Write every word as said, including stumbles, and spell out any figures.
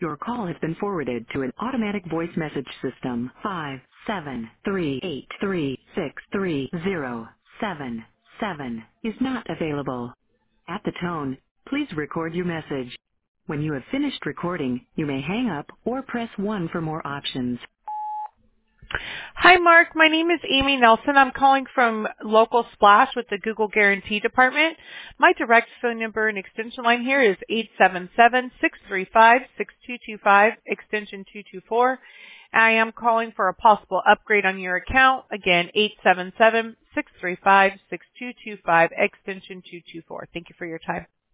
Your call has been forwarded to an automatic voice message system. Five seven three eight three six three zero seven seven is not available. At the tone, please record your message. When you have finished recording, you may hang up or press one for more options. Hi, Mark. My name is Amy Nelson. I'm calling from Local Splash with the Google Guarantee Department. My direct phone number and extension line here is eight seven seven, six three five, six two two five, extension two two four. I am calling for a possible upgrade on your account. Again, eight seven seven, six three five, six two two five, extension two two four. Thank you for your time.